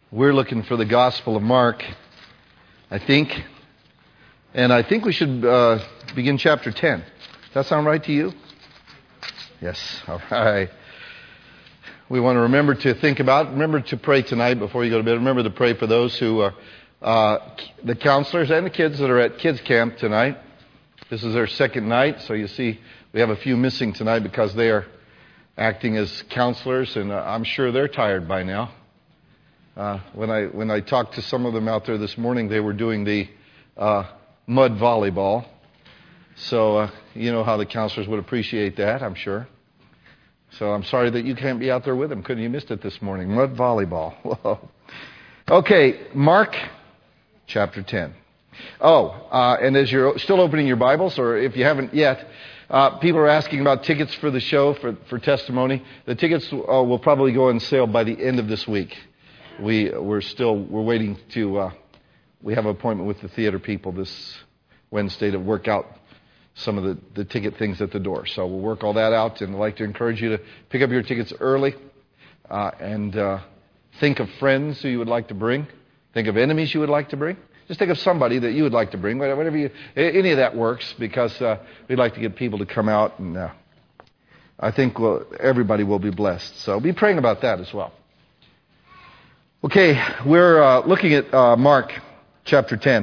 We're looking for the Gospel of Mark, I think. And I think we should begin chapter 10. Does that sound right to you? Yes. All right. We want to remember to pray tonight before you go to bed. Remember to pray for those who are the counselors and the kids that are at kids camp tonight. This is their second night, so you see we have a few missing tonight because they are acting as counselors, and I'm sure they're tired by now. When I talked to some of them out there this morning, they were doing the mud volleyball. So you know how the counselors would appreciate that, I'm sure. So I'm sorry that you can't be out there with them. Couldn't you missed it this morning? Mud volleyball. Whoa. Okay, Mark chapter 10. And as you're still opening your Bibles, or if you haven't yet, people are asking about tickets for the show, for testimony. The tickets will probably go on sale by the end of this week. We're waiting to, we have an appointment with the theater people this Wednesday to work out some of the ticket things at the door. So we'll work all that out, and I'd like to encourage you to pick up your tickets early and think of friends who you would like to bring. Think of enemies you would like to bring. Just think of somebody that you would like to bring. Any of that works, because we'd like to get people to come out, and I think everybody will be blessed. So be praying about that as well. Okay, we're looking at Mark chapter 10.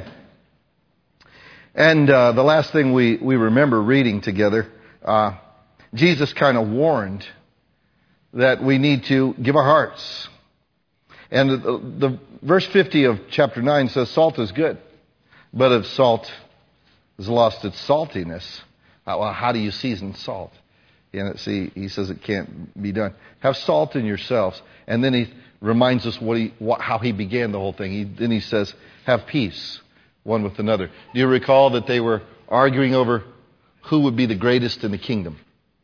And the last thing we remember reading together, Jesus kind of warned that we need to give our hearts. And the verse 50 of chapter 9 says, salt is good, but if salt has lost its saltiness, well, how do you season salt? And he says it can't be done. Have salt in yourselves. And then he reminds us how he began the whole thing. Then he says, have peace one with another. Do you recall that they were arguing over who would be the greatest in the kingdom?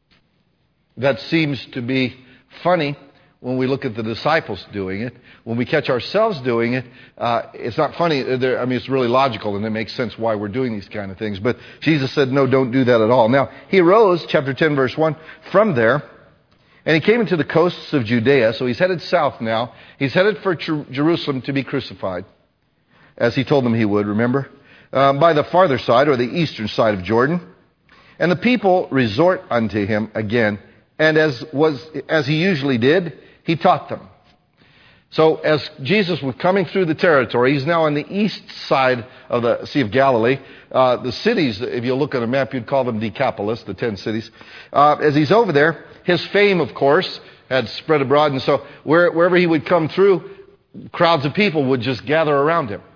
That seems to be funny when we look at the disciples doing it. When we catch ourselves doing it, it's not funny. It's really logical, and it makes sense why we're doing these kind of things. But Jesus said, no, don't do that at all. Now, he arose, chapter 10, verse 1, from there, and he came into the coasts of Judea. So he's headed south now. He's headed for Jerusalem to be crucified, as he told them he would, remember? By the farther side, or the eastern side of Jordan. And the people resort unto him again. And as he usually did, he taught them. So as Jesus was coming through the territory, he's now on the east side of the Sea of Galilee. The cities, if you look at a map, you'd call them Decapolis, the 10 cities. As he's over there, his fame, of course, had spread abroad. And so wherever he would come through, crowds of people would just gather around him.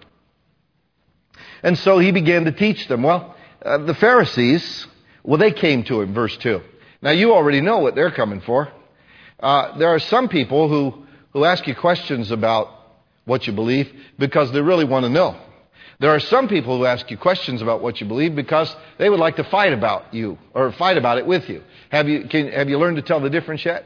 And so he began to teach them. Well, the Pharisees, they came to him, verse 2. Now, you already know what they're coming for. There are some people who ask you questions about what you believe because they really want to know. There are some people who ask you questions about what you believe because they would like to fight about you or fight about it with you. Have you learned to tell the difference yet?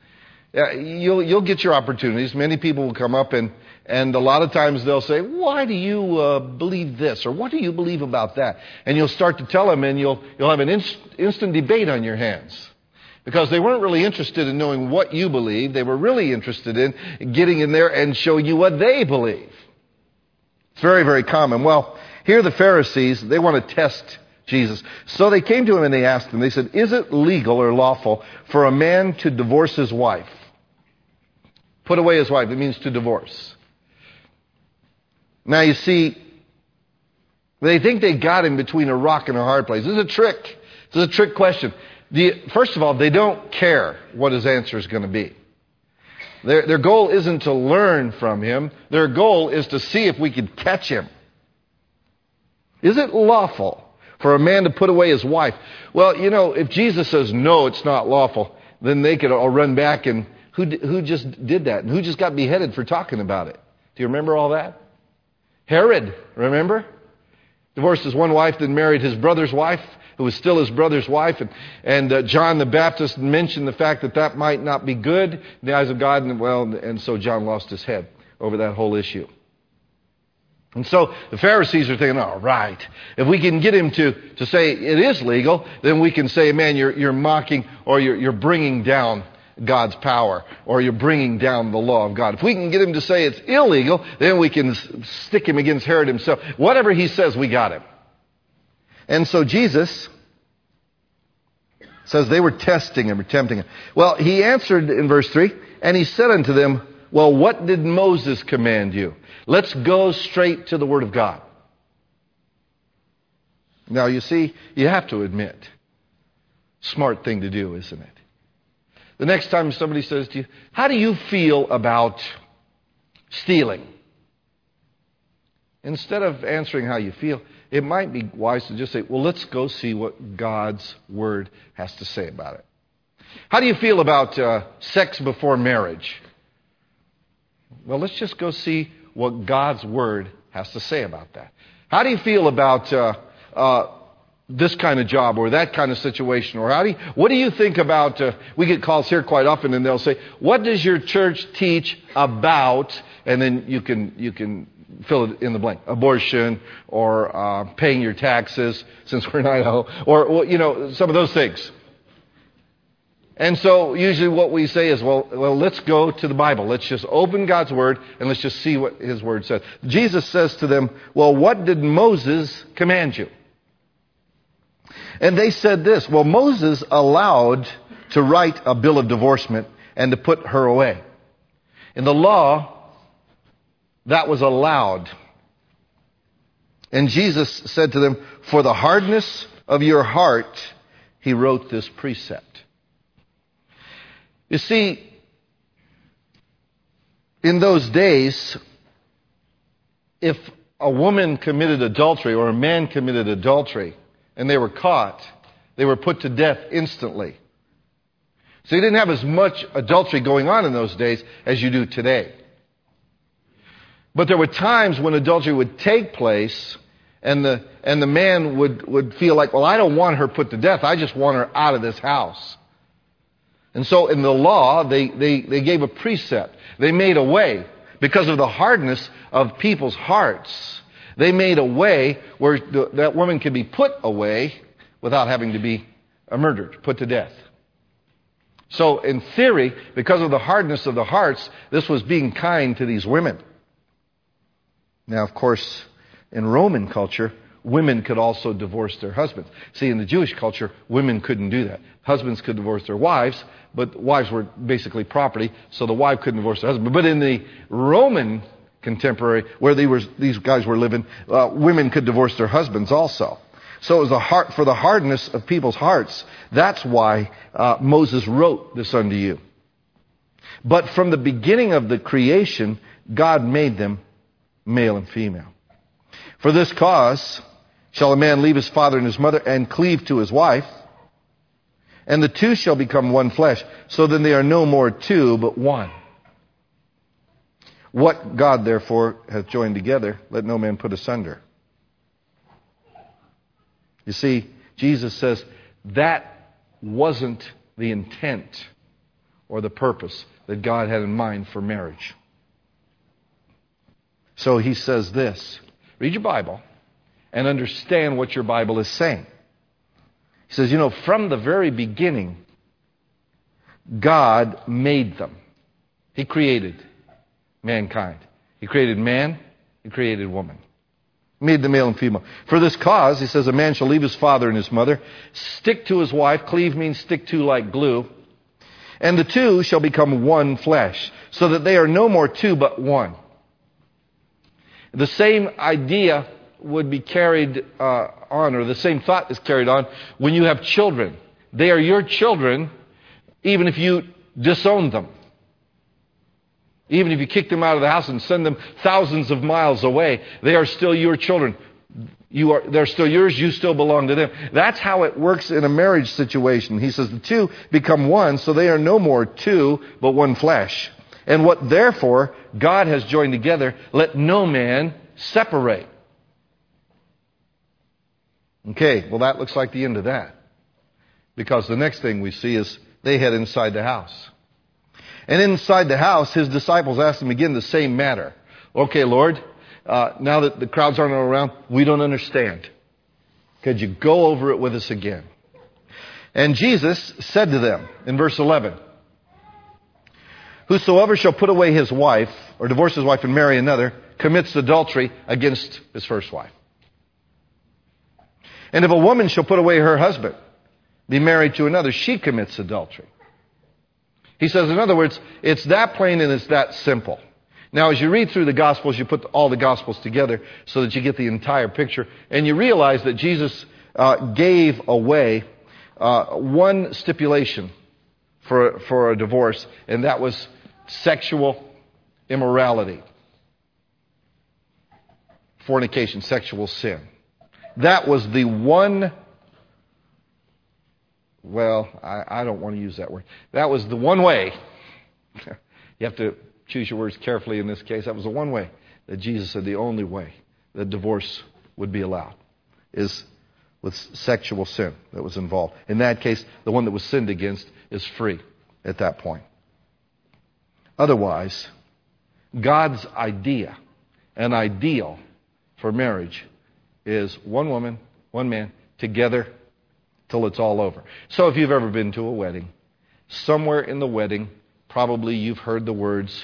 You'll get your opportunities. Many people will come up and a lot of times they'll say, why do you believe this? Or what do you believe about that? And you'll start to tell them, and you'll have an instant debate on your hands. Because they weren't really interested in knowing what you believe. They were really interested in getting in there and showing you what they believe. It's very, very common. Well, here the Pharisees, they want to test Jesus. So they came to him and they asked him, they said, is it legal or lawful for a man to divorce his wife? Put away his wife, it means to divorce. Now you see, they think they got him between a rock and a hard place. This is a trick. This is a trick question. First of all, they don't care what his answer is going to be. Their goal isn't to learn from him. Their goal is to see if we could catch him. Is it lawful for a man to put away his wife? Well, if Jesus says, no, it's not lawful, then they could all run back and who just did that? And who just got beheaded for talking about it? Do you remember all that? Herod, remember? Divorced his one wife, then married his brother's wife, who was still his brother's wife. And John the Baptist mentioned the fact that might not be good in the eyes of God. And so John lost his head over that whole issue. And so the Pharisees are thinking, all right, if we can get him to say it is legal, then we can say, man, you're mocking or you're bringing down God's power, or you're bringing down the law of God. If we can get him to say it's illegal, then we can stick him against Herod himself. Whatever he says, we got him. And so Jesus says they were testing him or tempting him. Well, he answered in verse 3, and he said unto them, well, what did Moses command you? Let's go straight to the Word of God. Now, you see, you have to admit, smart thing to do, isn't it? The next time somebody says to you, how do you feel about stealing? Instead of answering how you feel, it might be wise to just say, well, let's go see what God's Word has to say about it. How do you feel about sex before marriage? Well, let's just go see what God's Word has to say about that. How do you feel about this kind of job or that kind of situation? Or what do you think about, we get calls here quite often and they'll say, what does your church teach about, and then you can fill it in the blank, abortion or paying your taxes since we're in Idaho, or some of those things. And so usually what we say is, well, let's go to the Bible. Let's just open God's Word and let's just see what His Word says. Jesus says to them, well, what did Moses command you? And they said this, well, Moses allowed to write a bill of divorcement and to put her away. In the law, that was allowed. And Jesus said to them, for the hardness of your heart, He wrote this precept. You see, in those days, if a woman committed adultery or a man committed adultery and they were caught, they were put to death instantly. So you didn't have as much adultery going on in those days as you do today. But there were times when adultery would take place and the man would feel like, well, I don't want her put to death. I just want her out of this house. And so in the law, they gave a precept. They made a way. Because of the hardness of people's hearts, they made a way where that woman could be put away without having to be murdered, put to death. So in theory, because of the hardness of the hearts, this was being kind to these women. Now, of course, in Roman culture, women could also divorce their husbands. See, in the Jewish culture, women couldn't do that. Husbands could divorce their wives, but wives were basically property, so the wife couldn't divorce her husband. But in the Roman contemporary, where these guys were living, women could divorce their husbands also. So it was for the hardness of people's hearts. That's why Moses wrote this unto you. But from the beginning of the creation, God made them male and female. For this cause shall a man leave his father and his mother and cleave to his wife, and the two shall become one flesh. So then they are no more two, but one. What God therefore hath joined together, let no man put asunder. You see, Jesus says that wasn't the intent or the purpose that God had in mind for marriage. So He says this. Read your Bible and understand what your Bible is saying. He says, from the very beginning, God made them. He created mankind. He created man. He created woman. Made the male and female. For this cause, He says, a man shall leave his father and his mother, stick to his wife. Cleave means stick to like glue. And the two shall become one flesh, so that they are no more two, but one. The same idea would be carried on, or the same thought is carried on when you have children. They are your children, even if you disown them. Even if you kick them out of the house and send them thousands of miles away, they are still your children. They're still yours, you still belong to them. That's how it works in a marriage situation. He says the two become one, so they are no more two, but one flesh. And what therefore God has joined together, let no man separate. Okay, well that looks like the end of that. Because the next thing we see is they head inside the house. And inside the house, His disciples asked Him again the same matter. Okay, Lord, now that the crowds aren't around, we don't understand. Could you go over it with us again? And Jesus said to them in verse 11, Whosoever shall put away his wife, or divorce his wife and marry another, commits adultery against his first wife. And if a woman shall put away her husband, be married to another, she commits adultery. He says, in other words, it's that plain and it's that simple. Now, as you read through the Gospels, you put all the Gospels together so that you get the entire picture. And you realize that Jesus gave away one stipulation for a divorce, and that was sexual immorality. Fornication, sexual sin. That was the one, well, I don't want to use that word. That was the one way. You have to choose your words carefully in this case. That was the one way that Jesus said the only way that divorce would be allowed is with sexual sin that was involved. In that case, the one that was sinned against is free at that point. Otherwise, God's idea, an ideal for marriage, is one woman, one man, together till it's all over. So if you've ever been to a wedding, somewhere in the wedding, probably you've heard the words,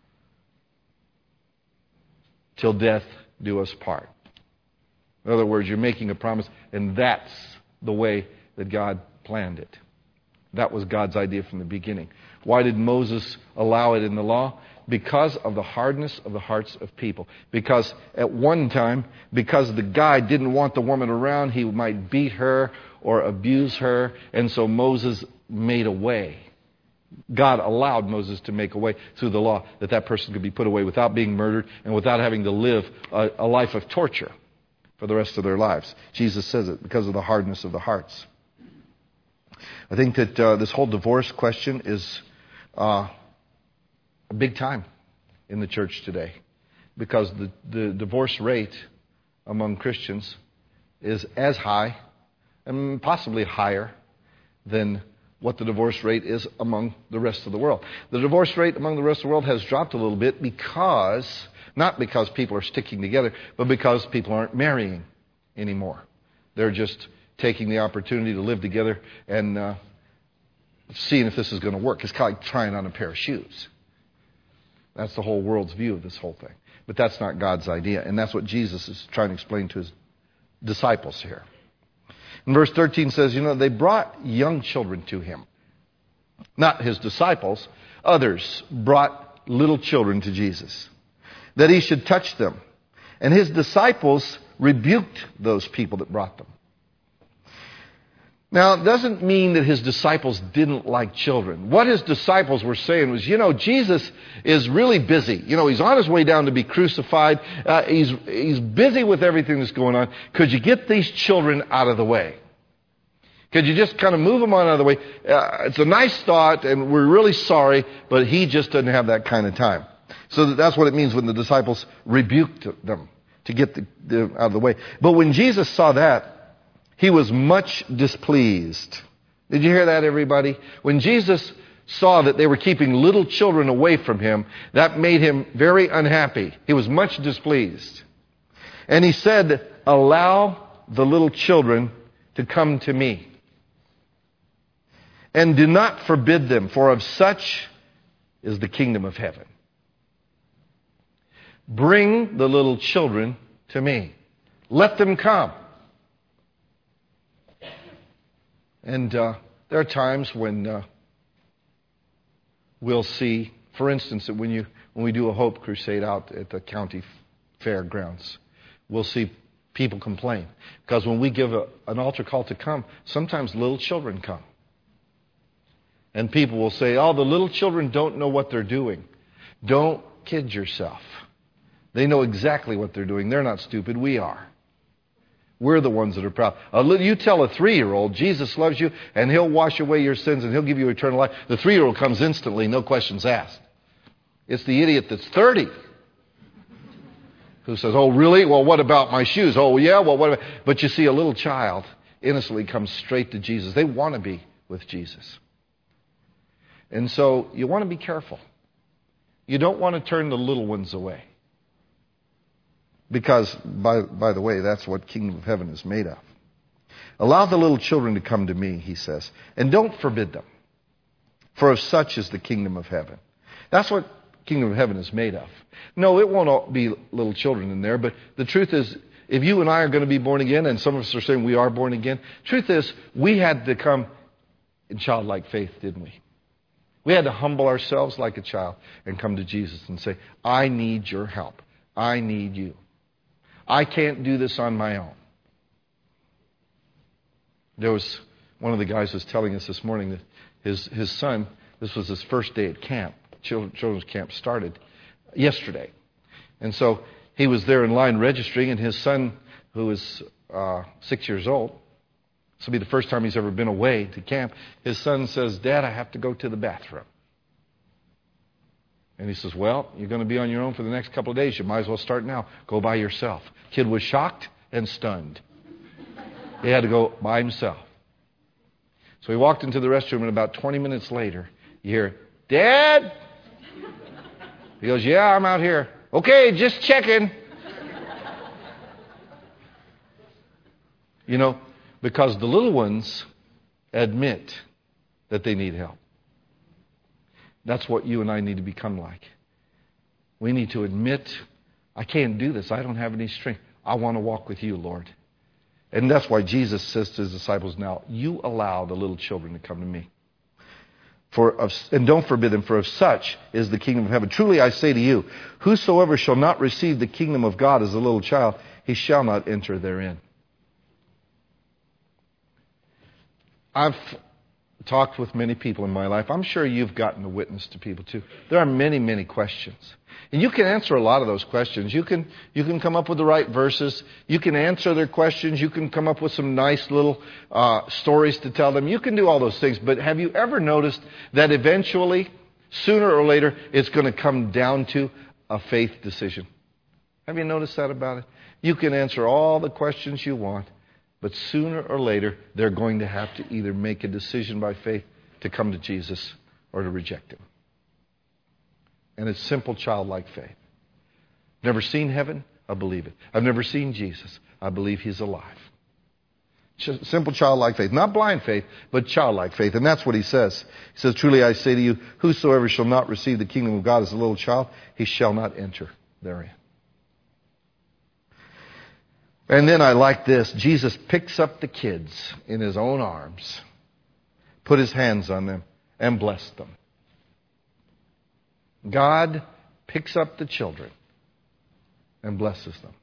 till death do us part. In other words, you're making a promise, and that's the way that God planned it. That was God's idea from the beginning. Why did Moses allow it in the law? Because of the hardness of the hearts of people. Because at one time, because the guy didn't want the woman around, he might beat her or abuse her, and so Moses made a way. God allowed Moses to make a way through the law that that person could be put away without being murdered and without having to live a life of torture for the rest of their lives. Jesus says it because of the hardness of the hearts. I think that this whole divorce question is a big time in the church today, because the divorce rate among Christians is as high and possibly higher than what the divorce rate is among the rest of the world. The divorce rate among the rest of the world has dropped a little bit because, not because people are sticking together, but because people aren't marrying anymore. They're just taking the opportunity to live together and seeing if this is going to work. It's kind of like trying on a pair of shoes. That's the whole world's view of this whole thing. But that's not God's idea. And that's what Jesus is trying to explain to his disciples here. And verse 13 says, they brought young children to him. Not his disciples. Others brought little children to Jesus, that he should touch them. And his disciples rebuked those people that brought them. Now, it doesn't mean that his disciples didn't like children. What his disciples were saying was, Jesus is really busy. He's on his way down to be crucified. He's busy with everything that's going on. Could you get these children out of the way? Could you just kind of move them on out of the way? It's a nice thought, and we're really sorry, but he just doesn't have that kind of time. So that's what it means when the disciples rebuked them to get them out of the way. But when Jesus saw that, he was much displeased. Did you hear that, everybody? When Jesus saw that they were keeping little children away from him, that made him very unhappy. He was much displeased. And he said, "Allow the little children to come to me. And do not forbid them, for of such is the kingdom of heaven." Bring the little children to me. Let them come. And there are times when we'll see, for instance, that when we do a Hope Crusade out at the county fairgrounds, we'll see people complain. Because when we give an altar call to come, sometimes little children come. And people will say, "Oh, the little children don't know what they're doing." Don't kid yourself. They know exactly what they're doing. They're not stupid. We are. We're the ones that are proud. You tell a 3-year-old, Jesus loves you, and he'll wash away your sins, and he'll give you eternal life. The 3-year-old comes instantly, no questions asked. It's the idiot that's 30 who says, "Oh, really? Well, what about my shoes? Oh, yeah, well, what about..." But you see, a little child innocently comes straight to Jesus. They want to be with Jesus. And so you want to be careful. You don't want to turn the little ones away. Because, by the way, that's what kingdom of heaven is made of. Allow the little children to come to me, he says, and don't forbid them. For of such is the kingdom of heaven. That's what kingdom of heaven is made of. No, it won't all be little children in there, but the truth is, if you and I are going to be born again, and some of us are saying we are born again, truth is, we had to come in childlike faith, didn't we? We had to humble ourselves like a child and come to Jesus and say, I need your help. I need you. I can't do this on my own. There was one of the guys was telling us this morning that his son, this was his first day at camp. Children's camp started yesterday. And so he was there in line registering, and his son, who is 6 years old, this will be the first time he's ever been away to camp, his son says, Dad, I have to go to the bathroom. And he says, well, you're going to be on your own for the next couple of days. You might as well start now. Go by yourself. Kid was shocked and stunned. He had to go by himself. So he walked into the restroom, and about 20 minutes later, you hear, Dad? He goes, yeah, I'm out here. Okay, just checking. You know, because the little ones admit that they need help. That's what you and I need to become like. We need to admit, I can't do this. I don't have any strength. I want to walk with you, Lord. And that's why Jesus says to his disciples now, you allow the little children to come to me. And don't forbid them, for of such is the kingdom of heaven. Truly I say to you, whosoever shall not receive the kingdom of God as a little child, he shall not enter therein. I've talked with many people in my life. I'm sure you've gotten to witness to people too. There are many, many questions. And you can answer a lot of those questions. You can come up with the right verses. You can answer their questions. You can come up with some nice little stories to tell them. You can do all those things. But have you ever noticed that eventually, sooner or later, it's going to come down to a faith decision? Have you noticed that about it? You can answer all the questions you want, but sooner or later, they're going to have to either make a decision by faith to come to Jesus or to reject him. And it's simple childlike faith. Never seen heaven? I believe it. I've never seen Jesus. I believe he's alive. Simple childlike faith. Not blind faith, but childlike faith. And that's what he says. He says, truly I say to you, whosoever shall not receive the kingdom of God as a little child, he shall not enter therein. And then I like this. Jesus picks up the kids in his own arms, put his hands on them, and blessed them. God picks up the children and blesses them.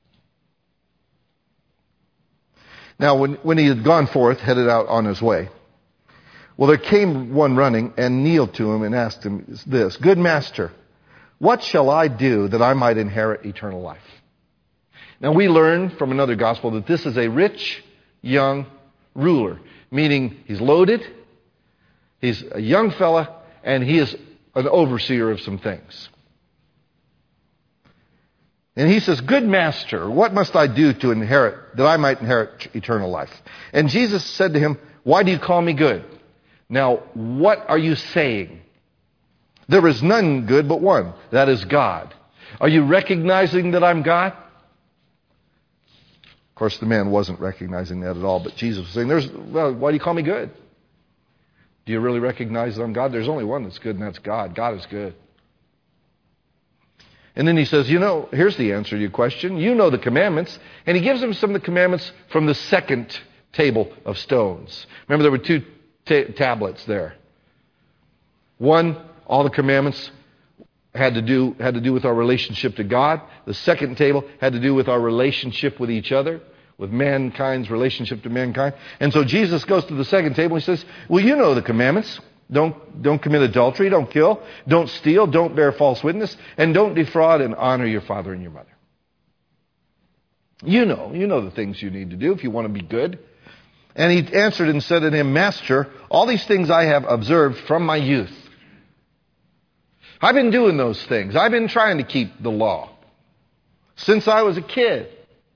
Now, when he had gone forth, headed out on his way, well, there came one running and kneeled to him and asked him this, Good master, what shall I do that I might inherit eternal life? Now, we learn from another gospel that this is a rich, young ruler, meaning he's loaded, he's a young fella, and he is an overseer of some things. And he says, Good master, what must I do to inherit, that I might inherit eternal life? And Jesus said to him, Why do you call me good? Now, what are you saying? There is none good but one, that is God. Are you recognizing that I'm God? Of course, the man wasn't recognizing that at all, but Jesus was saying, why do you call me good? Do you really recognize that I'm God? There's only one that's good, and that's God. God is good. And then he says, here's the answer to your question. You know the commandments. And he gives him some of the commandments from the second table of stones. Remember, there were two tablets there. One, all the commandments had to do with our relationship to God. The second table had to do with our relationship with each other, with mankind's relationship to mankind. And so Jesus goes to the second table and he says, well, you know the commandments. Don't commit adultery, don't kill, don't steal, don't bear false witness, and don't defraud, and honor your father and your mother. You know the things you need to do if you want to be good. And he answered and said to him, Master, all these things I have observed from my youth. I've been doing those things. I've been trying to keep the law since I was a kid.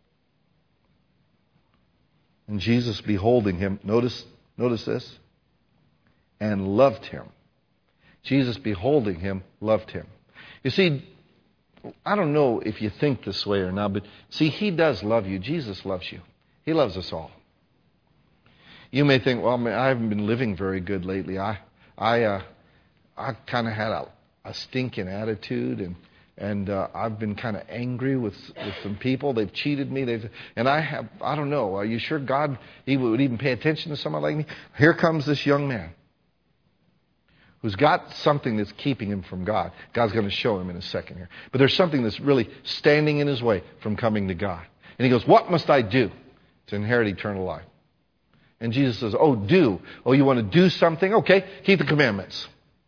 And Jesus, beholding him, notice this, and loved him. Jesus, beholding him, loved him. You see, I don't know if you think this way or not, but see, he does love you. Jesus loves you. He loves us all. You may think, well, I haven't been living very good lately. I kind of had a stinking attitude, and I've been kind of angry with some people. They've cheated me. I don't know. Are you sure God would even pay attention to someone like me? Here comes this young man who's got something that's keeping him from God. God's going to show him in a second here. But there's something that's really standing in his way from coming to God. And he goes, what must I do to inherit eternal life? And Jesus says, you want to do something? Okay, keep the commandments.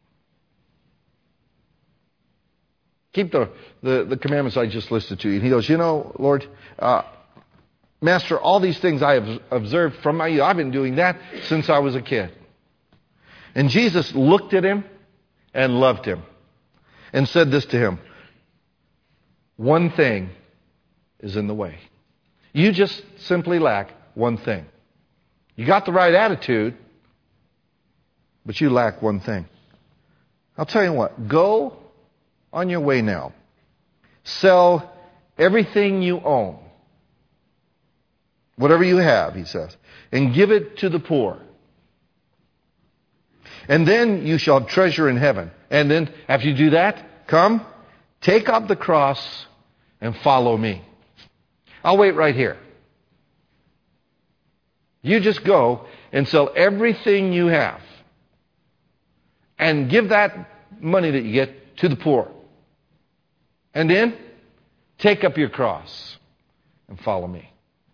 Keep the commandments I just listed to you. And he goes, Lord, Master, all these things I have observed from my youth. I've been doing that since I was a kid. And Jesus looked at him and loved him and said this to him. One thing is in the way. You just simply lack one thing. You got the right attitude, but you lack one thing. I'll tell you what, go on your way now. Sell everything you own, whatever you have, he says, and give it to the poor. And then you shall have treasure in heaven. And then after you do that, come, take up the cross and follow me. I'll wait right here. You just go and sell everything you have and give that money that you get to the poor. And then take up your cross and follow me.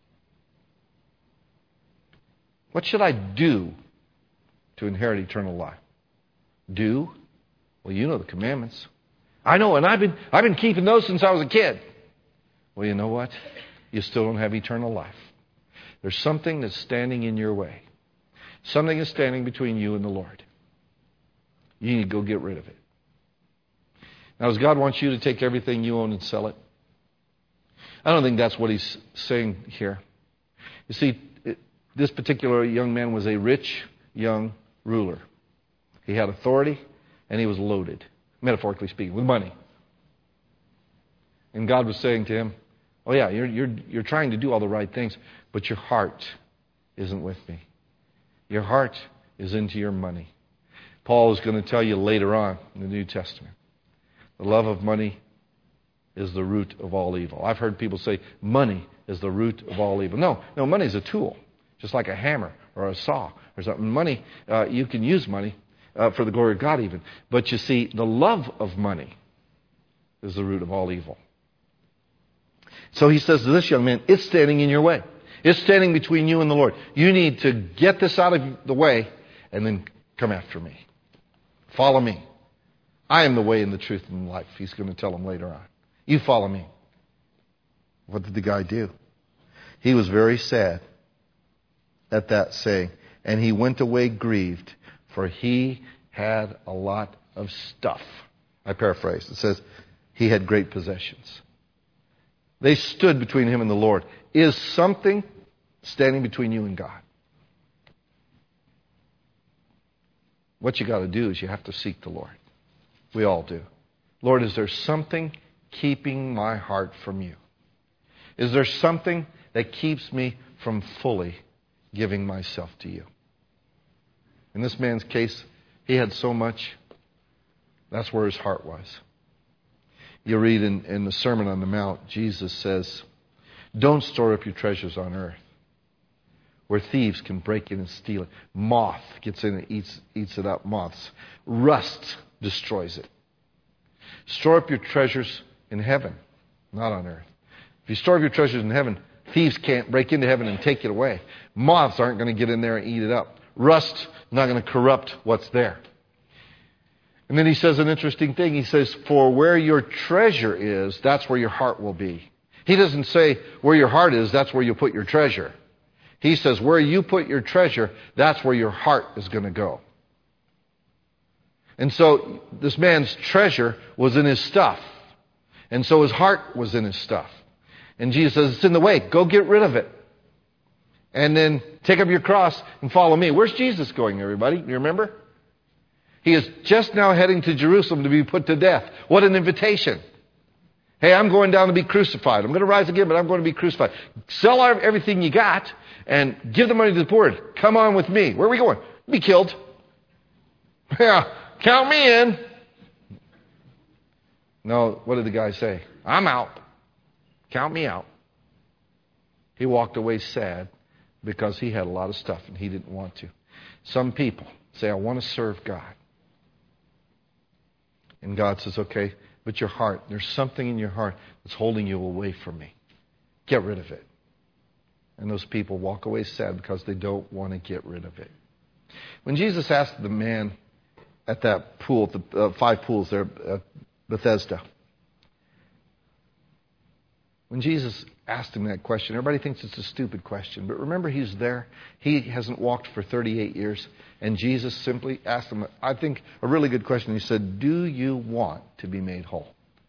What should I do to inherit eternal life? Do? Well, you know the commandments. I know, and I've been keeping those since I was a kid. Well, you know what? You still don't have eternal life. There's something that's standing in your way. Something is standing between you and the Lord. You need to go get rid of it. Now, does God want you to take everything you own and sell it? I don't think that's what he's saying here. You see, this particular young man was a rich young ruler. He had authority, and he was loaded, metaphorically speaking, with money. And God was saying to him, oh yeah, you're trying to do all the right things, but your heart isn't with me. Your heart is into your money. Paul is going to tell you later on in the New Testament, the love of money is the root of all evil. I've heard people say money is the root of all evil. No, money is a tool, just like a hammer or a saw or something. Money, you can use money for the glory of God even. But you see, the love of money is the root of all evil. So he says to this young man, it's standing in your way. It's standing between you and the Lord. You need to get this out of the way and then come after me. Follow me. I am the way and the truth and the life. He's going to tell him later on. You follow me. What did the guy do? He was very sad at that saying, and he went away grieved, for he had a lot of stuff. I paraphrase. It says he had great possessions. They stood between him and the Lord. Is something standing between you and God? What you got to do is you have to seek the Lord. We all do. Lord, is there something keeping my heart from you? Is there something that keeps me from fully giving myself to you? In this man's case, he had so much. That's where his heart was. You read in the Sermon on the Mount, Jesus says, don't store up your treasures on earth, where thieves can break in and steal it. Moth gets in and eats it up. Moths. Rust destroys it. Store up your treasures in heaven, not on earth. If you store up your treasures in heaven, thieves can't break into heaven and take it away. Moths aren't going to get in there and eat it up. Rust not going to corrupt what's there. And then he says an interesting thing. He says, for where your treasure is, that's where your heart will be. He doesn't say where your heart is, that's where you put your treasure. He says where you put your treasure, that's where your heart is going to go. And so this man's treasure was in his stuff. And so his heart was in his stuff. And Jesus says, it's in the way. Go get rid of it. And then take up your cross and follow me. Where's Jesus going, everybody? You remember? He is just now heading to Jerusalem to be put to death. What an invitation. Hey, I'm going down to be crucified. I'm going to rise again, but I'm going to be crucified. Sell everything you got and give the money to the poor. Come on with me. Where are we going? Be killed. Yeah, count me in. No, what did the guy say? I'm out. Count me out. He walked away sad because he had a lot of stuff and he didn't want to. Some people say, I want to serve God. And God says, okay, but your heart, there's something in your heart that's holding you away from me. Get rid of it. And those people walk away sad because they don't want to get rid of it. When Jesus asked the man at that pool, the 5 pools there at Bethesda, when Jesus asked him that question, everybody thinks it's a stupid question. But remember, he's there. He hasn't walked for 38 years. And Jesus simply asked him, I think, a really good question. He said, do you want to be made whole?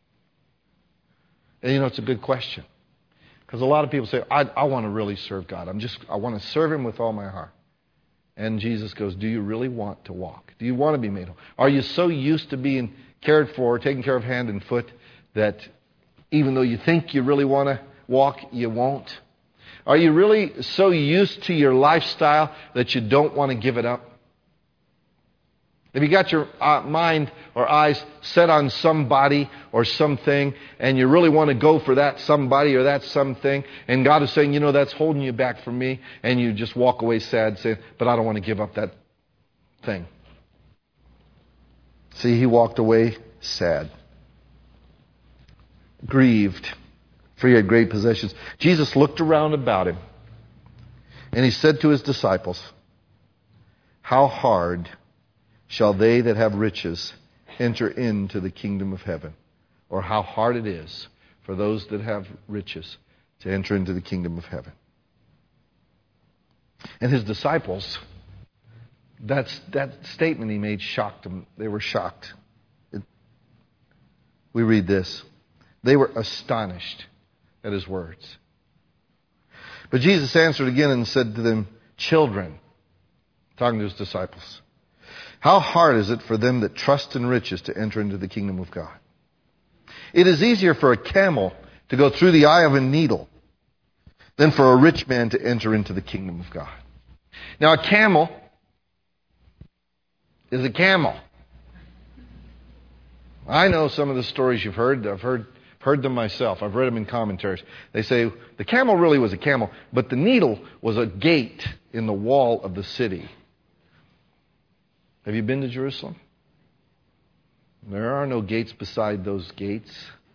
And it's a good question. Because a lot of people say, I want to really serve God. I want to serve Him with all my heart. And Jesus goes, do you really want to walk? Do you want to be made whole? Are you so used to being cared for, taken care of hand and foot, that even though you think you really want to walk, you won't? Are you really so used to your lifestyle that you don't want to give it up? Have you got your mind or eyes set on somebody or something, and you really want to go for that somebody or that something, and God is saying, that's holding you back from me, and you just walk away sad saying, but I don't want to give up that thing. See, he walked away sad, grieved, for he had great possessions. Jesus looked around about him, and he said to his disciples, how hard shall they that have riches enter into the kingdom of heaven? Or how hard it is for those that have riches to enter into the kingdom of heaven. And his disciples, that statement he made shocked them. They were shocked. We read this. They were astonished at his words. But Jesus answered again and said to them, children, talking to his disciples, how hard is it for them that trust in riches to enter into the kingdom of God? It is easier for a camel to go through the eye of a needle than for a rich man to enter into the kingdom of God. Now, a camel is a camel. I know some of the stories you've heard. I've heard them myself. I've read them in commentaries. They say the camel really was a camel, but the needle was a gate in the wall of the city. Have you been to Jerusalem? There are no gates beside those gates.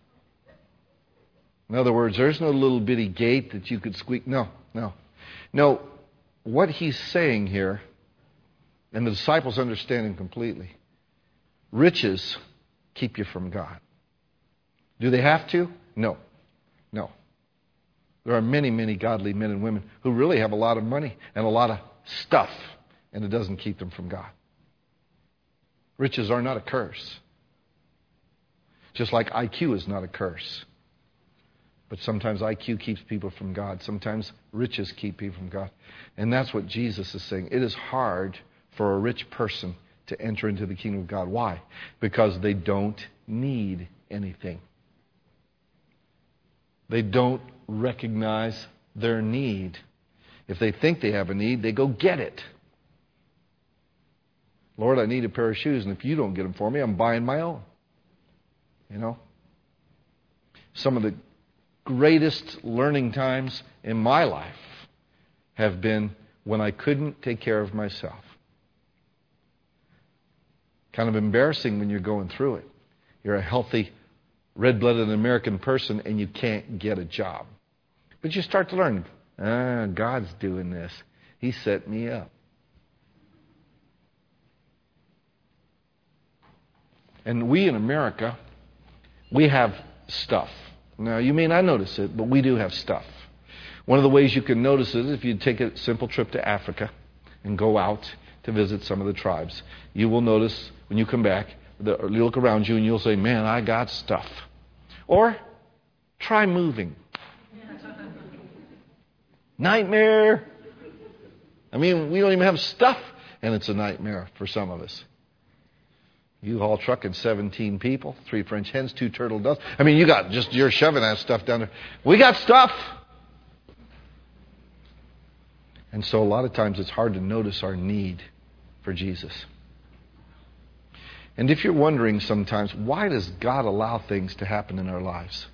In other words, there's no little bitty gate that you could squeak. No. What he's saying here, and the disciples understand him completely, riches keep you from God. Do they have to? No. There are many, many godly men and women who really have a lot of money and a lot of stuff, and it doesn't keep them from God. Riches are not a curse. Just like IQ is not a curse. But sometimes IQ keeps people from God. Sometimes riches keep people from God. And that's what Jesus is saying. It is hard for a rich person to enter into the kingdom of God. Why? Because they don't need anything. They don't recognize their need. If they think they have a need, they go get it. Lord, I need a pair of shoes, and if you don't get them for me, I'm buying my own. Some of the greatest learning times in my life have been when I couldn't take care of myself. Kind of embarrassing when you're going through it. You're a healthy, red-blooded American person, and you can't get a job. But you start to learn, God's doing this. He set me up. And we in America, we have stuff. Now, you may not notice it, but we do have stuff. One of the ways you can notice it is if you take a simple trip to Africa and go out to visit some of the tribes. You will notice when you come back, you look around you and you'll say, man, I got stuff. Or try moving. Nightmare. I mean, we don't even have stuff, and it's a nightmare for some of us. U-Haul truck and 17 people, 3 French hens, 2 turtle doves. I mean, you're shoving that stuff down there. We got stuff. And so a lot of times it's hard to notice our need for Jesus. And if you're wondering sometimes, why does God allow things to happen in our lives?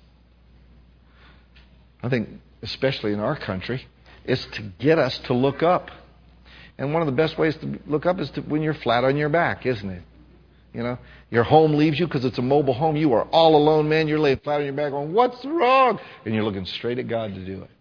I think, especially in our country, it's to get us to look up. And one of the best ways to look up is when you're flat on your back, isn't it? You know, your home leaves you because it's a mobile home. You are all alone, man. You're laying flat on your back going, what's wrong? And you're looking straight at God to do it.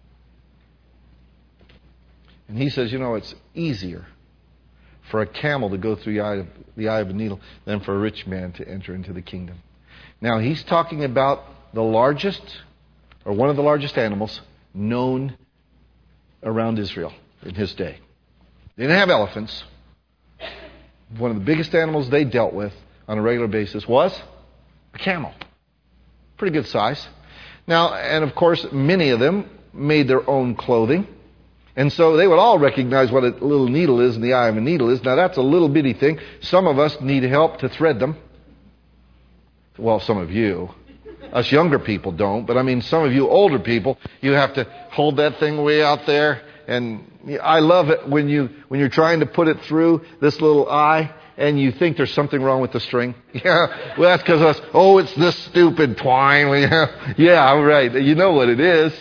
And he says, you know, it's easier for a camel to go through the eye of a needle than for a rich man to enter into the kingdom. Now, he's talking about the largest, or one of the largest animals known around Israel in his day. They didn't have elephants. One of the biggest animals they dealt with on a regular basis was a camel. Pretty good size. Now, and of course, many of them made their own clothing. And so they would all recognize what a little needle is and the eye of a needle is. Now, that's a little bitty thing. Some of us need help to thread them. Well, some of you. Us younger people don't. But I mean, some of you older people, you have to hold that thing way out there. And I love it when you're trying to put it through this little eye and you think there's something wrong with the string. Yeah, well, that's because it's this stupid twine. Yeah, right. You know what it is.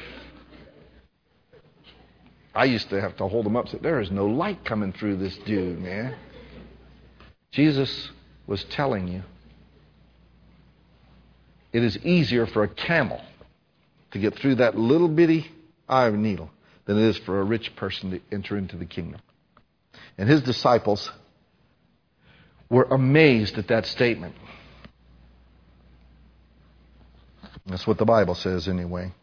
I used to have to hold them up and say, there is no light coming through this dude, man. Jesus was telling you, it is easier for a camel to get through that little bitty eye of a needle than it is for a rich person to enter into the kingdom. And his disciples were amazed at that statement. That's what the Bible says anyway.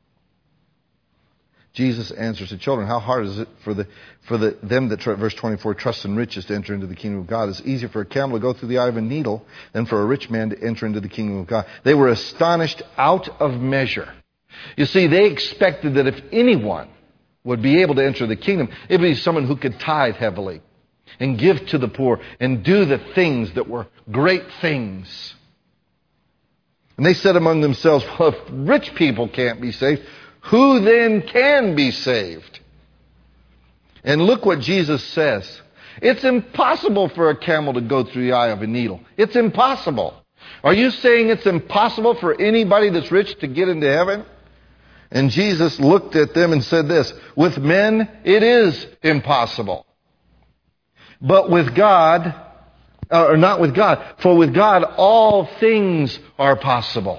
Jesus answers the children, how hard is it for them that, verse 24, trust in riches to enter into the kingdom of God? It's easier for a camel to go through the eye of a needle than for a rich man to enter into the kingdom of God. They were astonished out of measure. You see, they expected that if anyone would be able to enter the kingdom, it would be someone who could tithe heavily and give to the poor and do the things that were great things. And they said among themselves, well, if rich people can't be saved, who then can be saved? And look what Jesus says. It's impossible for a camel to go through the eye of a needle. It's impossible. Are you saying it's impossible for anybody that's rich to get into heaven? And Jesus looked at them and said this, with men it is impossible. But with God, or not with God, for with God all things are possible.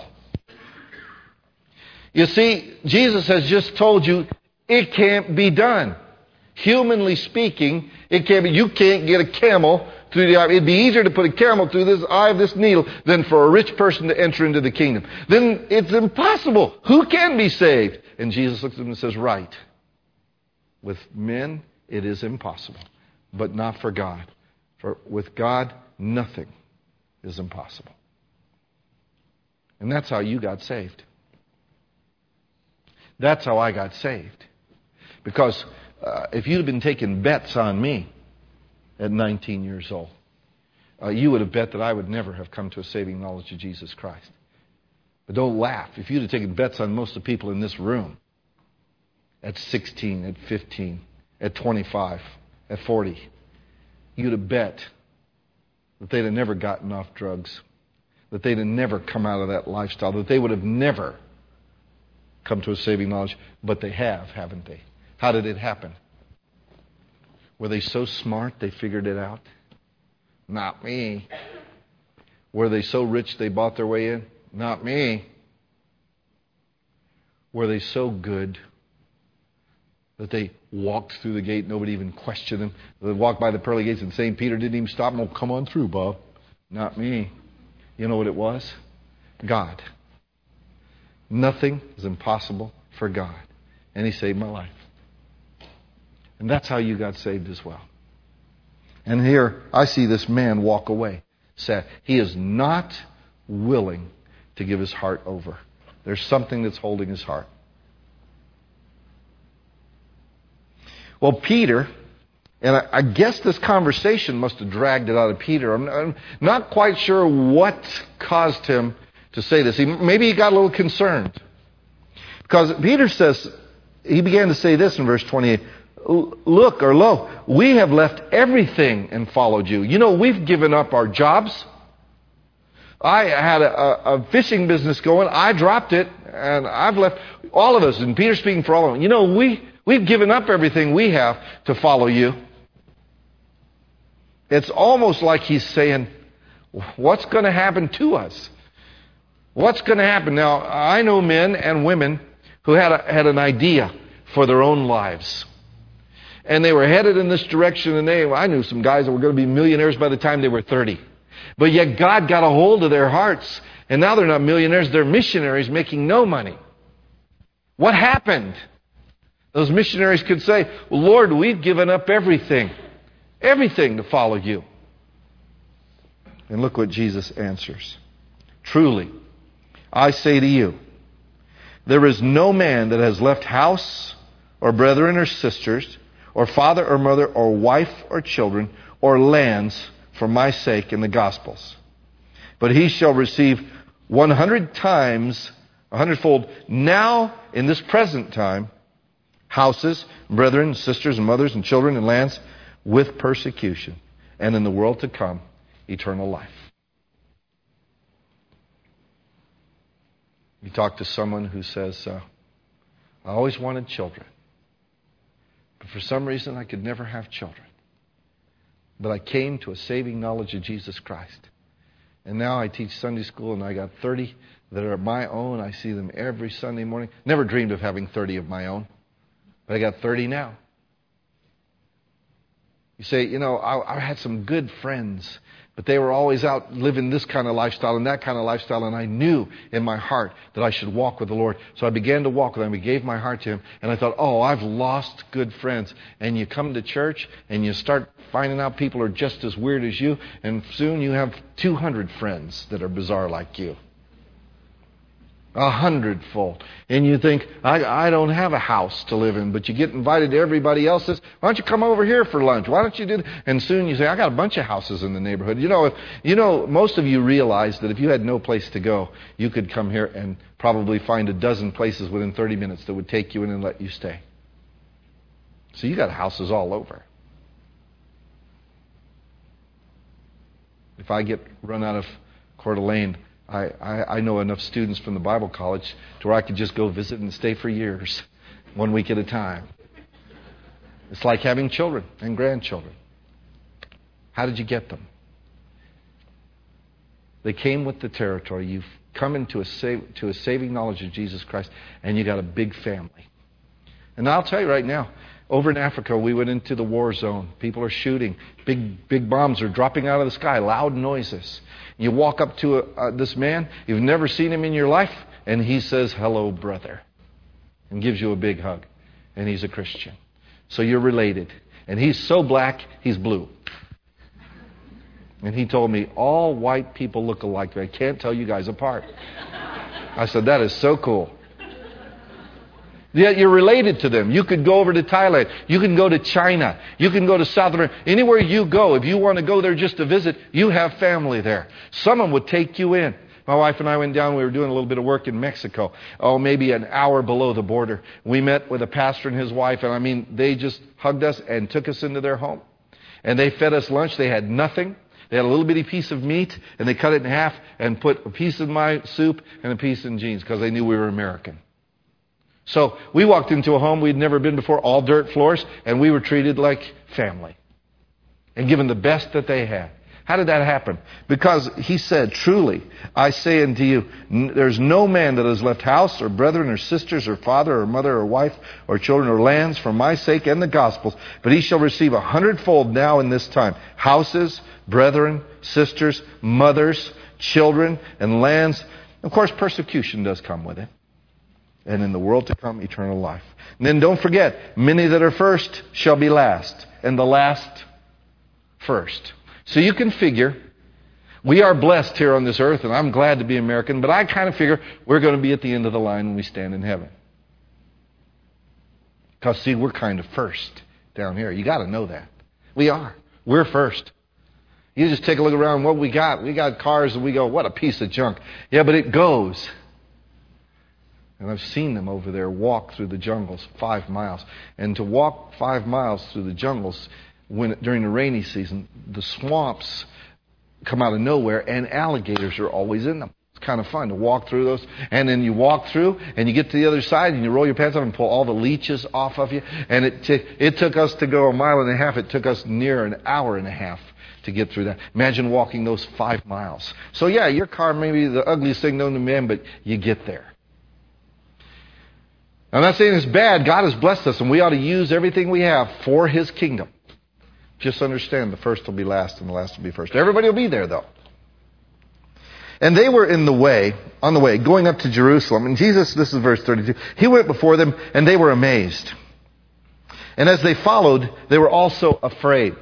You see, Jesus has just told you it can't be done. Humanly speaking, it can't be. You can't get a camel through the eye. It'd be easier to put a camel through this eye of this needle than for a rich person to enter into the kingdom. Then it's impossible. Who can be saved? And Jesus looks at them and says, right. With men, it is impossible, but not for God. For with God, nothing is impossible. And that's how you got saved. That's how I got saved. Because if you'd have been taking bets on me at 19 years old, you would have bet that I would never have come to a saving knowledge of Jesus Christ. But don't laugh. If you'd have taken bets on most of the people in this room at 16, at 15, at 25, at 40, you'd have bet that they'd have never gotten off drugs, that they'd have never come out of that lifestyle, that they would have never come to a saving knowledge. But they have, haven't they? How did it happen? Were they so smart they figured it out? Not me. Were they so rich they bought their way in? Not me. Were they so good that they walked through the gate, nobody even questioned them? They walked by the pearly gates and St. Peter didn't even stop them. Oh, come on through, Bob. Not me. You know what it was? God. Nothing is impossible for God. And He saved my life. And that's how you got saved as well. And here I see this man walk away sad. He is not willing to give his heart over. There's something that's holding his heart. Well, Peter, and I guess this conversation must have dragged it out of Peter. I'm not quite sure what caused him to say this. Maybe he got a little concerned. Because Peter says, he began to say this in verse 28, look, or lo, we have left everything and followed you. You know, we've given up our jobs. I had a fishing business going. I dropped it, and I've left, all of us, and Peter's speaking for all of them. You know, we've given up everything we have to follow you. It's almost like he's saying, what's going to happen to us? What's going to happen? Now, I know men and women who had an idea for their own lives. And they were headed in this direction, and I knew some guys that were going to be millionaires by the time they were 30. But yet God got a hold of their hearts, and now they're not millionaires, they're missionaries making no money. What happened? Those missionaries could say, well, Lord, we've given up everything to follow you. And look what Jesus answers. Truly, I say to you, there is no man that has left house or brethren or sisters or father or mother or wife or children or lands for my sake in the Gospels. But he shall receive 100 times, 100-fold, now in this present time, houses, brethren, sisters, and mothers, and children, and lands, with persecution, and in the world to come, eternal life. You talk to someone who says, I always wanted children, but for some reason I could never have children. But I came to a saving knowledge of Jesus Christ. And now I teach Sunday school, and I got 30 that are my own. I see them every Sunday morning. Never dreamed of having 30 of my own, but I got 30 now. You say, you know, I had some good friends, but they were always out living this kind of lifestyle and that kind of lifestyle, and I knew in my heart that I should walk with the Lord. So I began to walk with Him. I gave my heart to Him, and I thought, oh, I've lost good friends. And you come to church, and you start finding out people are just as weird as you, and soon you have 200 friends that are bizarre like you. 100-fold. And you think, I don't have a house to live in, but you get invited to everybody else's. Why don't you come over here for lunch? Why don't you do that? And soon you say, I got a bunch of houses in the neighborhood. Most of you realize that if you had no place to go, you could come here and probably find a dozen places within 30 minutes that would take you in and let you stay. So you got houses all over. If I get run out of Coeur d'Alene, I know enough students from the Bible college to where I could just go visit and stay for years, 1 week at a time. It's like having children and grandchildren. How did you get them? They came with the territory. You've come into a saving knowledge of Jesus Christ, and you got a big family. And I'll tell you right now, over in Africa, we went into the war zone. People are shooting. Big bombs are dropping out of the sky, loud noises. You walk up to this man, you've never seen him in your life, and he says, hello, brother, and gives you a big hug. And he's a Christian. So you're related. And he's so black, he's blue. And he told me, all white people look alike. I can't tell you guys apart. I said, that is so cool. Yet you're related to them. You could go over to Thailand. You can go to China. You can go to South America. Anywhere you go, if you want to go there just to visit, you have family there. Someone would take you in. My wife and I went down. We were doing a little bit of work in Mexico. Maybe an hour below the border. We met with a pastor and his wife, and they just hugged us and took us into their home. And they fed us lunch. They had nothing. They had a little bitty piece of meat, and they cut it in half and put a piece in my soup and a piece in Jean's because they knew we were American. So we walked into a home we'd never been before, all dirt floors, and we were treated like family and given the best that they had. How did that happen? Because he said, truly, I say unto you, there's no man that has left house or brethren or sisters or father or mother or wife or children or lands for my sake and the gospel's, but he shall receive 100-fold now in this time. Houses, brethren, sisters, mothers, children, and lands. Of course, persecution does come with it. And in the world to come, eternal life. And then don't forget, many that are first shall be last, and the last first. So you can figure, we are blessed here on this earth, and I'm glad to be American, but I kind of figure we're going to be at the end of the line when we stand in heaven. Because, see, we're kind of first down here. You got to know that. We are. We're first. You just take a look around what we got. We got cars, and we go, what a piece of junk. Yeah, but it goes. And I've seen them over there walk through the jungles 5 miles. And to walk 5 miles through the jungles during the rainy season, the swamps come out of nowhere and alligators are always in them. It's kind of fun to walk through those. And then you walk through and you get to the other side and you roll your pants up and pull all the leeches off of you. And it took us to go 1.5 miles. It took us near 1.5 hours to get through that. Imagine walking those 5 miles. So yeah, your car may be the ugliest thing known to man, but you get there. I'm not saying it's bad. God has blessed us and we ought to use everything we have for His kingdom. Just understand the first will be last and the last will be first. Everybody will be there though. And they were on the way, going up to Jerusalem. And Jesus, this is verse 32, He went before them and they were amazed. And as they followed, they were also afraid.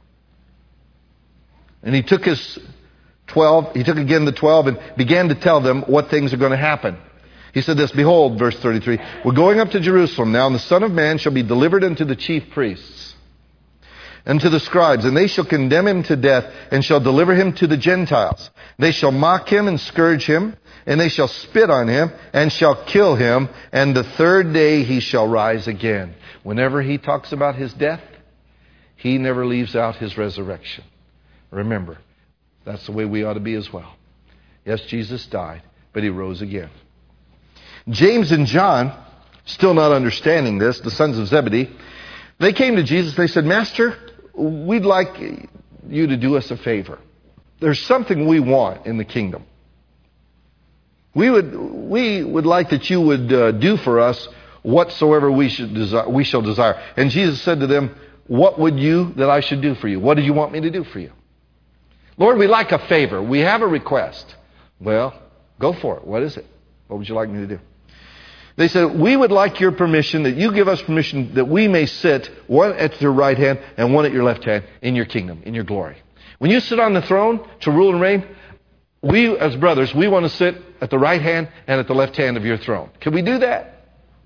And He took again the 12 and began to tell them what things are going to happen. He said this, behold, verse 33, we're going up to Jerusalem now, and the Son of Man shall be delivered unto the chief priests and to the scribes, and they shall condemn Him to death and shall deliver Him to the Gentiles. They shall mock Him and scourge Him, and they shall spit on Him and shall kill Him, and the third day He shall rise again. Whenever He talks about His death, He never leaves out His resurrection. Remember, that's the way we ought to be as well. Yes, Jesus died, but He rose again. James and John, still not understanding this, the sons of Zebedee, they came to Jesus. They said, Master, we'd like you to do us a favor. There's something we want in the kingdom. We would like that you would do for us whatsoever we shall desire. And Jesus said to them, what would you that I should do for you? What did you want me to do for you? Lord, we'd like a favor. We have a request. Well, go for it. What is it? What would you like me to do? They said, we would like your permission, that you give us permission that we may sit, one at your right hand and one at your left hand, in your kingdom, in your glory. When you sit on the throne to rule and reign, we as brothers, we want to sit at the right hand and at the left hand of your throne. Can we do that?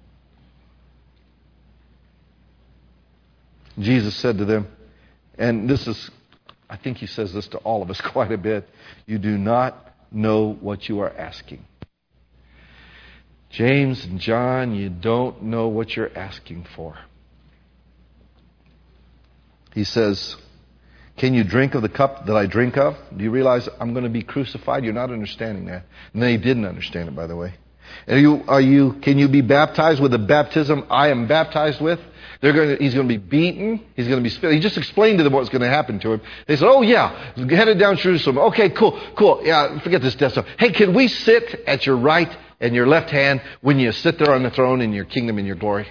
Jesus said to them, and this is, I think He says this to all of us quite a bit, you do not know what you are asking. James and John, you don't know what you're asking for. He says, can you drink of the cup that I drink of? Do you realize I'm going to be crucified? You're not understanding that. And they didn't understand it, by the way. And can you be baptized with the baptism I am baptized with? He's going to be beaten. He's going to be spit. He just explained to them what's going to happen to him. They said, oh yeah, headed down to Jerusalem. Okay, cool. Yeah, forget this death stuff. Hey, can we sit at your right and your left hand when you sit there on the throne in your kingdom and your glory?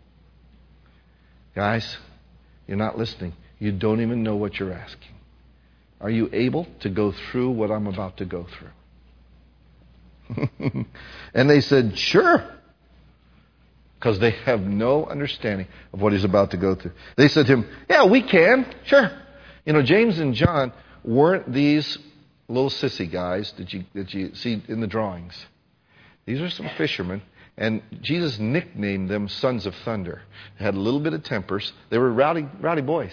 Guys, you're not listening. You don't even know what you're asking. Are you able to go through what I'm about to go through? And they said, sure. Because they have no understanding of what He's about to go through. They said to Him, yeah, we can. Sure. James and John weren't these little sissy guys that you see in the drawings. These are some fishermen. And Jesus nicknamed them sons of thunder. They had a little bit of tempers. They were rowdy boys.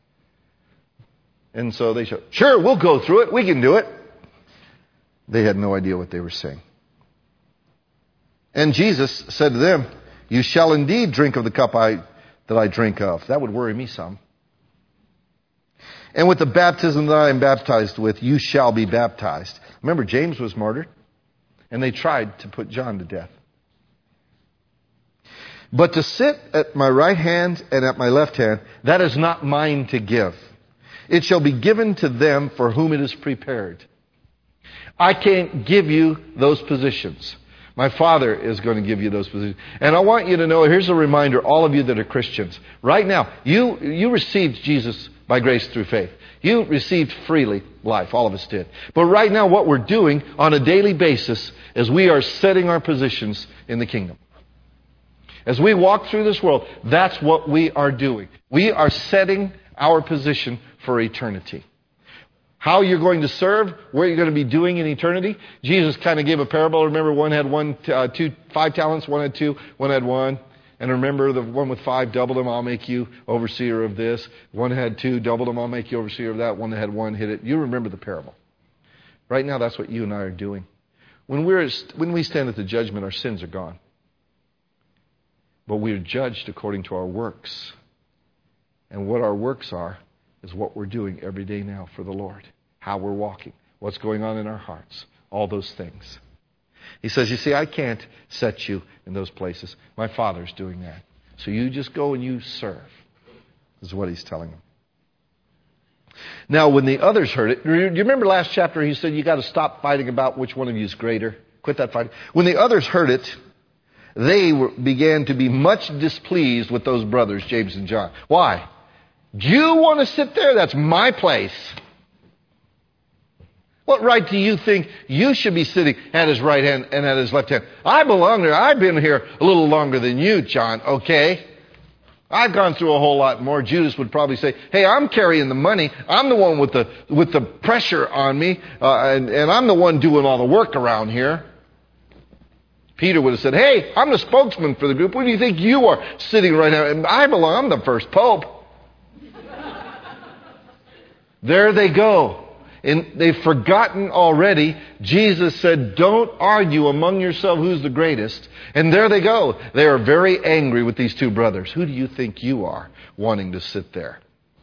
And so they said, sure, we'll go through it. We can do it. They had no idea what they were saying. And Jesus said to them, you shall indeed drink of the cup that I drink of. That would worry me some. And with the baptism that I am baptized with, you shall be baptized. Remember, James was martyred, and they tried to put John to death. But to sit at my right hand and at my left hand, that is not mine to give. It shall be given to them for whom it is prepared. I can't give you those positions. My Father is going to give you those positions. And I want you to know, here's a reminder, all of you that are Christians. Right now, you received Jesus by grace through faith. You received freely life. All of us did. But right now, what we're doing on a daily basis is we are setting our positions in the kingdom. As we walk through this world, that's what we are doing. We are setting our position for eternity. How you're going to serve, what you're going to be doing in eternity. Jesus kind of gave a parable. Remember, one had 5 talents, one had 2, one had 1. And remember, the one with 5, doubled them, I'll make you overseer of this. One had 2, doubled them, I'll make you overseer of that. One that had 1, hit it. You remember the parable. Right now, that's what you and I are doing. When we stand at the judgment, our sins are gone. But we are judged according to our works. And what our works are is what we're doing every day now for the Lord. How we're walking. What's going on in our hearts. All those things. He says, you see, I can't set you in those places. My Father's doing that. So you just go and you serve. Is what he's telling them. Now, when the others heard it, do you remember last chapter he said you got to stop fighting about which one of you is greater? Quit that fighting. When the others heard it, they began to be much displeased with those brothers, James and John. Why? Do you want to sit there? That's my place. What right do you think you should be sitting at his right hand and at his left hand? I belong there. I've been here a little longer than you, John, okay? I've gone through a whole lot more. Judas would probably say, hey, I'm carrying the money. I'm the one with the pressure on me, and I'm the one doing all the work around here. Peter would have said, hey, I'm the spokesman for the group. What do you think you are sitting right now? And I belong. I'm the first pope. There they go. And they've forgotten already. Jesus said, don't argue among yourself who's the greatest. And there they go. They are very angry with these two brothers. Who do you think you are wanting to sit there?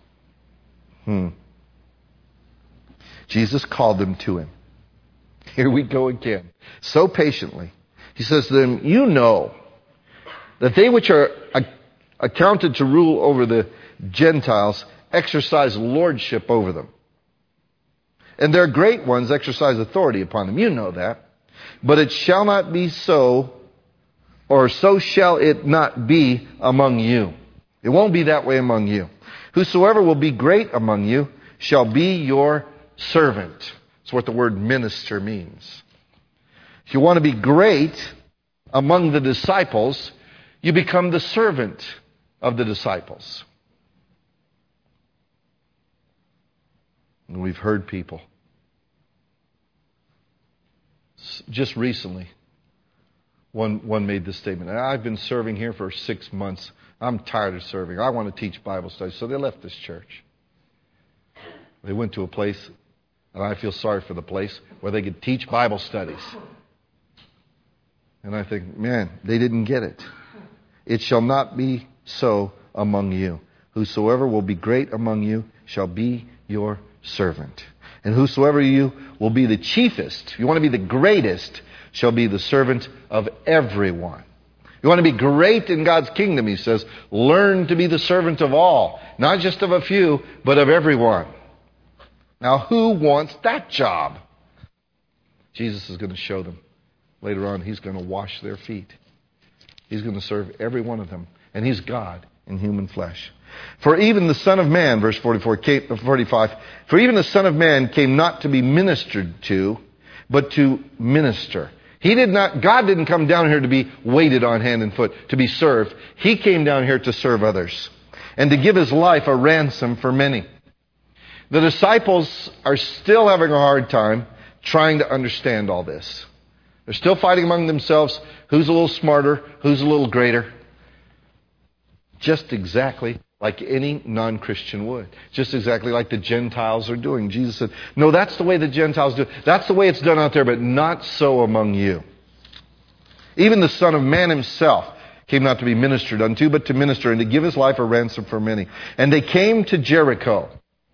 Jesus called them to him. Here we go again. So patiently. He says to them, you know that they which are accounted to rule over the Gentiles exercise lordship over them. And their great ones exercise authority upon them. You know that. But it shall not be so, or so shall it not be among you. It won't be that way among you. Whosoever will be great among you shall be your servant. That's what the word minister means. If you want to be great among the disciples, you become the servant of the disciples. And we've heard people. Just recently, one made this statement. I've been serving here for 6 months. I'm tired of serving. I want to teach Bible studies. So they left this church. They went to a place, and I feel sorry for the place, where they could teach Bible studies. And I think, man, they didn't get it. It shall not be so among you. Whosoever will be great among you shall be your servant. And whosoever you will be the chiefest, you want to be the greatest, shall be the servant of everyone. You want to be great in God's kingdom, he says, learn to be the servant of all. Not just of a few, but of everyone. Now, who wants that job? Jesus is going to show them. Later on, he's going to wash their feet. He's going to serve every one of them. And he's God in human flesh. For even the Son of Man, verse 45, for even the Son of Man came not to be ministered to, but to minister. God didn't come down here to be waited on hand and foot, to be served. He came down here to serve others and to give his life a ransom for many. The disciples are still having a hard time trying to understand all this. They're still fighting among themselves. Who's a little smarter? Who's a little greater? Just exactly like any non-Christian would. Just exactly like the Gentiles are doing. Jesus said, no, that's the way the Gentiles do it. That's the way it's done out there, but not so among you. Even the Son of Man himself came not to be ministered unto, but to minister and to give his life a ransom for many. And they came to Jericho.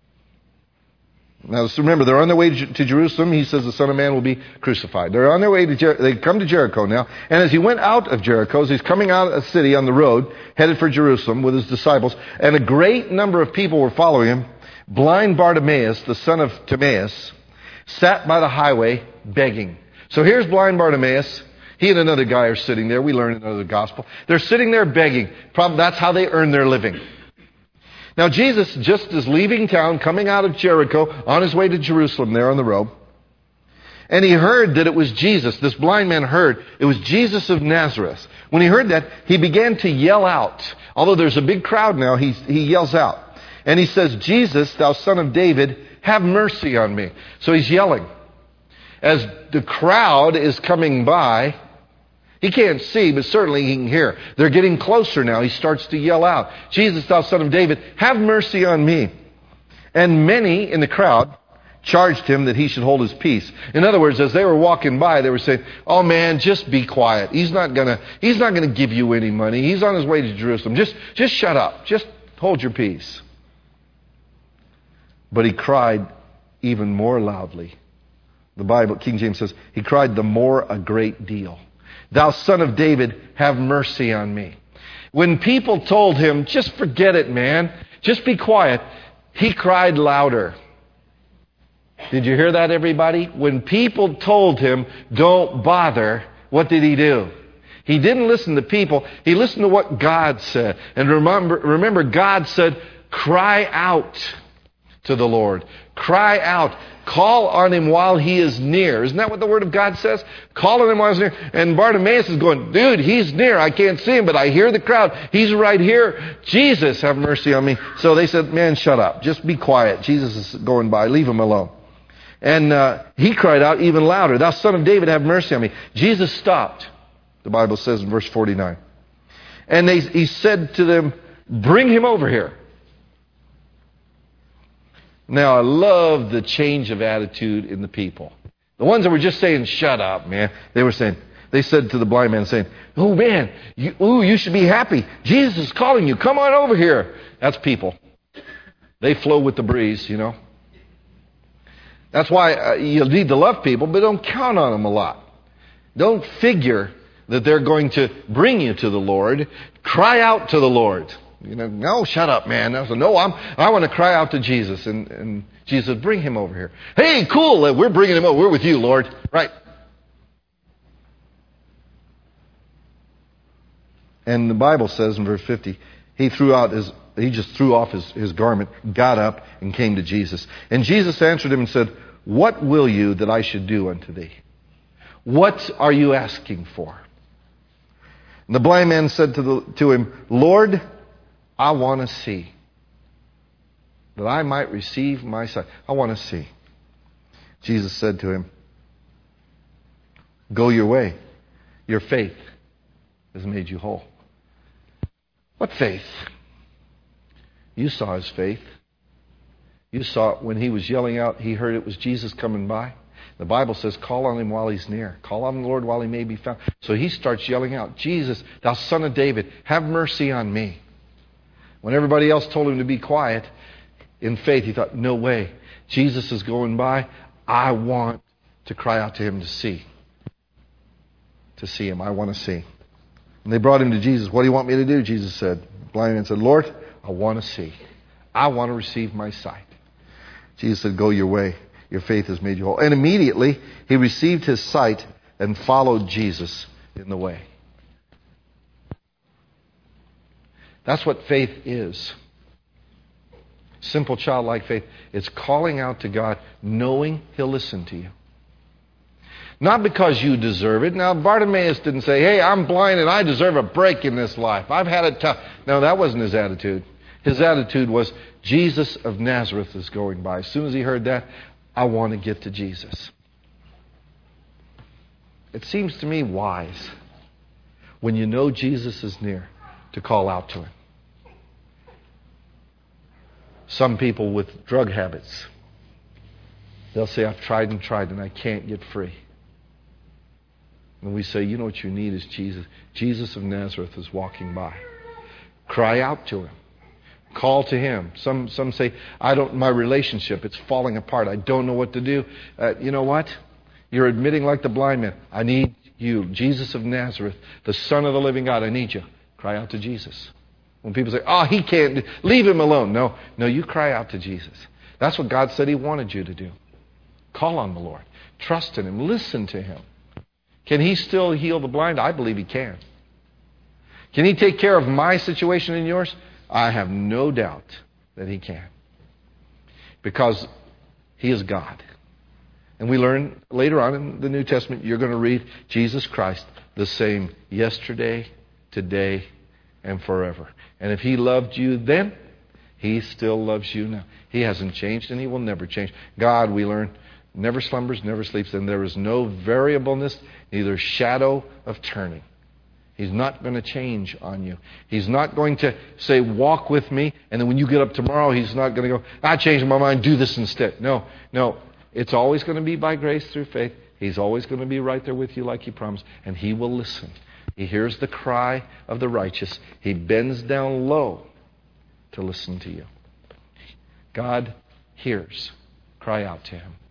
Now, remember, they're on their way to Jerusalem. He says the Son of Man will be crucified. They're on their way to Jericho. They come to Jericho now. And as he went out of Jericho, as he's coming out of the city on the road, headed for Jerusalem with his disciples, and a great number of people were following him, blind Bartimaeus, the son of Timaeus, sat by the highway begging. So here's blind Bartimaeus. He and another guy are sitting there. We learn in another gospel. They're sitting there begging. Probably that's how they earn their living. Now, Jesus just is leaving town, coming out of Jericho, on his way to Jerusalem there on the road. And he heard that it was Jesus. This blind man heard it was Jesus of Nazareth. When he heard that, he began to yell out. Although there's a big crowd now, he yells out. And he says, Jesus, thou son of David, have mercy on me. So he's yelling. As the crowd is coming by, he can't see, but certainly he can hear. They're getting closer now. He starts to yell out, Jesus, thou son of David, have mercy on me. And many in the crowd charged him that he should hold his peace. In other words, as they were walking by, they were saying, oh man, just be quiet. He's not gonna give you any money. He's on his way to Jerusalem. Just shut up. Just hold your peace. But he cried even more loudly. The Bible, King James says, he cried the more a great deal. Thou son of David, have mercy on me. When people told him, just forget it, man. Just be quiet. He cried louder. Did you hear that, everybody? When people told him, don't bother, what did he do? He didn't listen to people. He listened to what God said. And remember, God said, cry out to the Lord. Cry out. Call on him while he is near. Isn't that what the Word of God says? Call on him while he's near. And Bartimaeus is going, dude, he's near. I can't see him, but I hear the crowd. He's right here. Jesus, have mercy on me. So they said, man, shut up. Just be quiet. Jesus is going by. Leave him alone. And he cried out even louder, thou son of David, have mercy on me. Jesus stopped, the Bible says in verse 49. And he said to them, bring him over here. Now, I love the change of attitude in the people. The ones that were just saying, shut up, man. They said to the blind man, saying, oh, man, you should be happy. Jesus is calling you. Come on over here. That's people. They flow with the breeze, you know. That's why you need to love people, but don't count on them a lot. Don't figure that they're going to bring you to the Lord. Cry out to the Lord. You know, no, shut up, man. I want to cry out to Jesus. And Jesus said, bring him over here. Hey, cool. We're bringing him over. We're with you, Lord. Right. And the Bible says in verse 50, he just threw off his garment, got up, and came to Jesus. And Jesus answered him and said, what will you that I should do unto thee? What are you asking for? And the blind man said to him, Lord, I want to see, that I might receive my sight. I want to see. Jesus said to him, go your way. Your faith has made you whole. What faith? You saw his faith. You saw it when he was yelling out. He heard it was Jesus coming by. The Bible says, call on him while he's near. Call on the Lord while he may be found. So he starts yelling out, Jesus, thou son of David, have mercy on me. When everybody else told him to be quiet, in faith he thought, no way. Jesus is going by. I want to cry out to him to see. To see him. I want to see. And they brought him to Jesus. What do you want me to do? Jesus said. The blind man said, Lord, I want to see. I want to receive my sight. Jesus said, go your way. Your faith has made you whole. And immediately he received his sight and followed Jesus in the way. That's what faith is. Simple childlike faith. It's calling out to God, knowing he'll listen to you. Not because you deserve it. Now, Bartimaeus didn't say, hey, I'm blind and I deserve a break in this life. I've had it tough. No, that wasn't his attitude. His attitude was, Jesus of Nazareth is going by. As soon as he heard that, I want to get to Jesus. It seems to me wise, when you know Jesus is near, to call out to him. Some people with drug habits, they'll say, I've tried and I can't get free. And we say, you know what you need is Jesus. Jesus of Nazareth is walking by. Cry out to him. Call to him. Some say, my relationship, it's falling apart. I don't know what to do. You know what? You're admitting like the blind man, I need you. Jesus of Nazareth, the Son of the living God, I need you. Cry out to Jesus. When people say, oh, he can't, leave him alone. No, you cry out to Jesus. That's what God said he wanted you to do. Call on the Lord. Trust in him. Listen to him. Can he still heal the blind? I believe he can. Can he take care of my situation and yours? I have no doubt that he can. Because he is God. And we learn later on in the New Testament, you're going to read Jesus Christ the same yesterday, today, and forever. And if he loved you then, he still loves you now. He hasn't changed and he will never change. God, we learn, never slumbers, never sleeps, and there is no variableness, neither shadow of turning. He's not going to change on you. He's not going to say, walk with me, and then when you get up tomorrow, he's not going to go, I changed my mind, do this instead. No. It's always going to be by grace through faith. He's always going to be right there with you like He promised. And He will listen. He hears the cry of the righteous. He bends down low to listen to you. God hears. Cry out to Him.